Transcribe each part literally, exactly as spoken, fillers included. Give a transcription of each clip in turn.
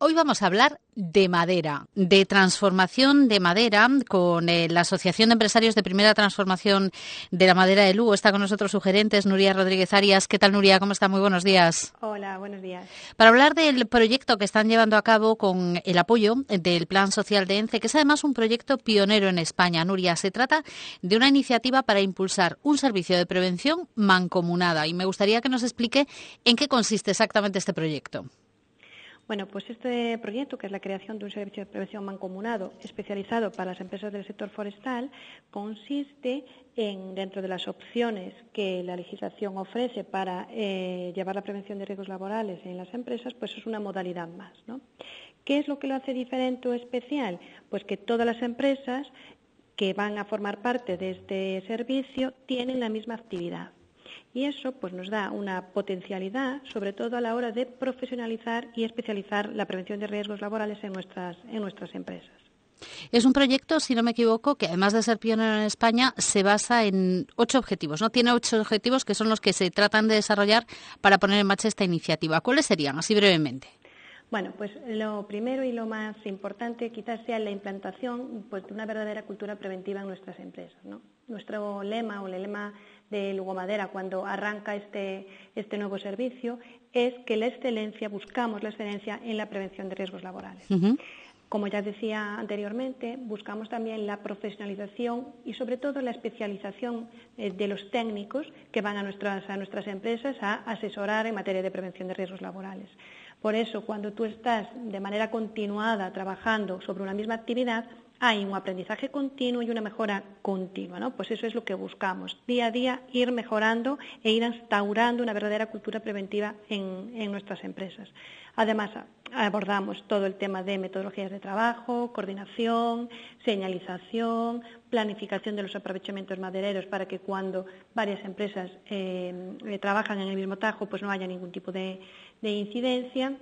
Hoy vamos a hablar de madera, de transformación de madera con eh, la Asociación de Empresarios de Primera Transformación de la Madera de Lugo. Está con nosotros su gerente, es Nuria Rodríguez Arias. ¿Qué tal, Nuria? ¿Cómo está? Muy buenos días. Hola, buenos días. Para hablar del proyecto que están llevando a cabo con el apoyo del Plan Social de ENCE, que es además un proyecto pionero en España. Nuria, se trata de una iniciativa para impulsar un servicio de prevención mancomunada y me gustaría que nos explique en qué consiste exactamente este proyecto. Bueno, pues este proyecto, que es la creación de un servicio de prevención mancomunado especializado para las empresas del sector forestal, consiste en, dentro de las opciones que la legislación ofrece para eh, llevar la prevención de riesgos laborales en las empresas, pues es una modalidad más, ¿no? ¿Qué es lo que lo hace diferente o especial? Pues que todas las empresas que van a formar parte de este servicio tienen la misma actividad. Y eso pues nos da una potencialidad, sobre todo a la hora de profesionalizar y especializar la prevención de riesgos laborales en nuestras, en nuestras empresas. Es un proyecto, si no me equivoco, que además de ser pionero en España, se basa en ocho objetivos, ¿no? Tiene ocho objetivos que son los que se tratan de desarrollar para poner en marcha esta iniciativa. ¿Cuáles serían, así brevemente? Bueno, pues lo primero y lo más importante quizás sea la implantación pues, de una verdadera cultura preventiva en nuestras empresas, ¿no? Nuestro lema o el lema de Lugo Madera cuando arranca este, este nuevo servicio es que la excelencia, buscamos la excelencia en la prevención de riesgos laborales. Uh-huh. Como ya decía anteriormente, buscamos también la profesionalización y sobre todo la especialización eh, de los técnicos que van a nuestras, a nuestras empresas a asesorar en materia de prevención de riesgos laborales. Por eso, cuando tú estás de manera continuada trabajando sobre una misma actividad, hay un aprendizaje continuo y una mejora continua, ¿no? Pues eso es lo que buscamos, día a día ir mejorando e ir instaurando una verdadera cultura preventiva en, en nuestras empresas. Además, abordamos todo el tema de metodologías de trabajo, coordinación, señalización, planificación de los aprovechamientos madereros para que cuando varias empresas eh, eh, trabajan en el mismo tajo, pues no haya ningún tipo de, de incidencia.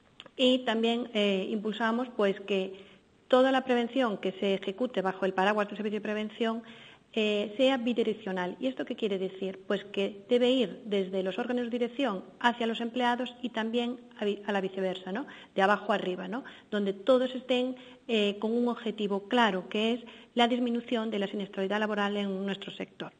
Y también eh, impulsamos pues que toda la prevención que se ejecute bajo el paraguas del servicio de prevención eh, sea bidireccional. ¿Y esto qué quiere decir? Pues que debe ir desde los órganos de dirección hacia los empleados y también a, a la viceversa, ¿no? De abajo arriba, ¿no? Donde todos estén eh, con un objetivo claro, que es la disminución de la siniestralidad laboral en nuestro sector.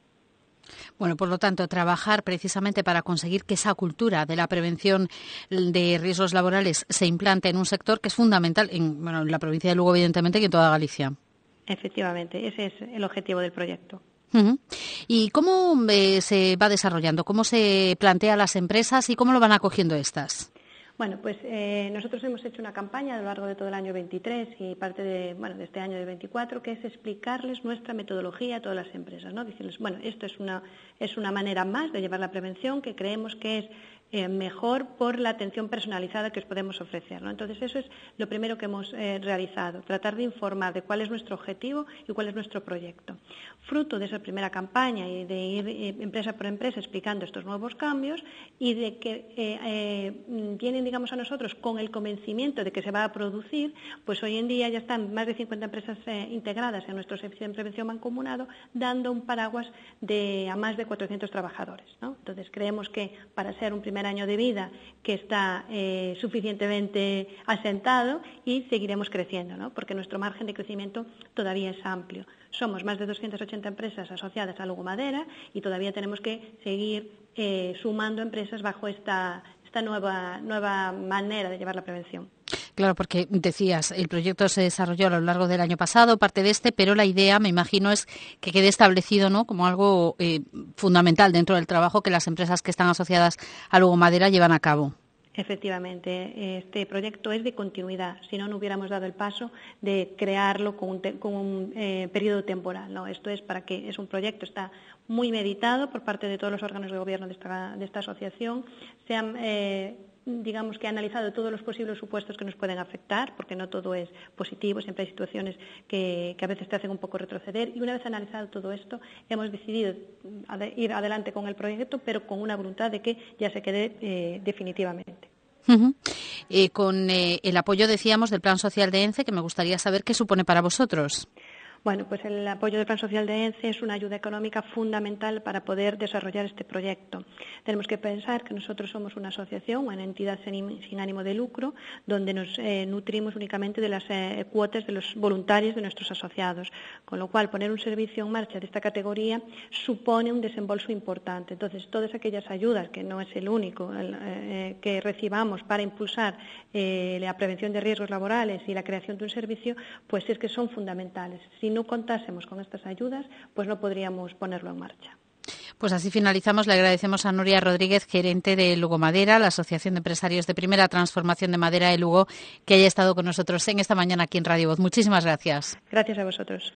Bueno, por lo tanto, trabajar precisamente para conseguir que esa cultura de la prevención de riesgos laborales se implante en un sector que es fundamental en, bueno, en la provincia de Lugo, evidentemente, y en toda Galicia. Efectivamente, ese es el objetivo del proyecto. Uh-huh. ¿Y cómo eh, se va desarrollando? ¿Cómo se plantea a las empresas y cómo lo van acogiendo estas? Bueno, pues eh, nosotros hemos hecho una campaña a lo largo de todo el año veintitrés y parte de, bueno, de este año de veinticuatro, que es explicarles nuestra metodología a todas las empresas, ¿no? Decirles, bueno, esto es una, es una manera más de llevar la prevención que creemos que es eh, mejor por la atención personalizada que os podemos ofrecer, ¿no? Entonces, eso es lo primero que hemos eh, realizado, tratar de informar de cuál es nuestro objetivo y cuál es nuestro proyecto. Fruto de esa primera campaña y de ir eh, empresa por empresa explicando estos nuevos cambios y de que eh, eh, vienen, digamos, a nosotros con el convencimiento de que se va a producir, pues hoy en día ya están más de cincuenta empresas eh, integradas en nuestro servicio de prevención mancomunado, dando un paraguas de a más de cuatrocientos trabajadores, ¿no? Entonces, creemos que para ser un primer año de vida que está eh, suficientemente asentado y seguiremos creciendo, ¿no? Porque nuestro margen de crecimiento todavía es amplio. Somos más de doscientas ochenta empresas asociadas a Lugo Madera y todavía tenemos que seguir eh, sumando empresas bajo esta, esta nueva, nueva manera de llevar la prevención. Claro, porque decías, el proyecto se desarrolló a lo largo del año pasado, parte de este, pero la idea, me imagino, es que quede establecido, ¿no?, como algo eh, fundamental dentro del trabajo que las empresas que están asociadas a Lugo Madera llevan a cabo. Efectivamente, este proyecto es de continuidad, si no, no hubiéramos dado el paso de crearlo con un, te, con un eh, periodo temporal, ¿no? Esto es para que es un proyecto, está muy meditado por parte de todos los órganos de gobierno de esta, de esta asociación, se han eh, digamos que ha analizado todos los posibles supuestos que nos pueden afectar, porque no todo es positivo, siempre hay situaciones que, que a veces te hacen un poco retroceder, y una vez analizado todo esto, hemos decidido ir adelante con el proyecto, pero con una voluntad de que ya se quede eh, definitivamente. Uh-huh. Eh, con eh, el apoyo, decíamos, del Plan Social de ENCE, que me gustaría saber qué supone para vosotros. Bueno, pues el apoyo del Plan Social de ENCE es una ayuda económica fundamental para poder desarrollar este proyecto. Tenemos que pensar que nosotros somos una asociación, una entidad sin, sin ánimo de lucro, donde nos eh, nutrimos únicamente de las eh, cuotas de los voluntarios de nuestros asociados, con lo cual poner un servicio en marcha de esta categoría supone un desembolso importante. Entonces, todas aquellas ayudas, que no es el único el, eh, que recibamos para impulsar eh, la prevención de riesgos laborales y la creación de un servicio, pues es que son fundamentales. Si no contásemos con estas ayudas, pues no podríamos ponerlo en marcha. Pues así finalizamos. Le agradecemos a Nuria Rodríguez, gerente de Lugo Madera, la Asociación de Empresarios de Primera Transformación de Madera de Lugo, que haya estado con nosotros en esta mañana aquí en Radio Voz. Muchísimas gracias. Gracias a vosotros.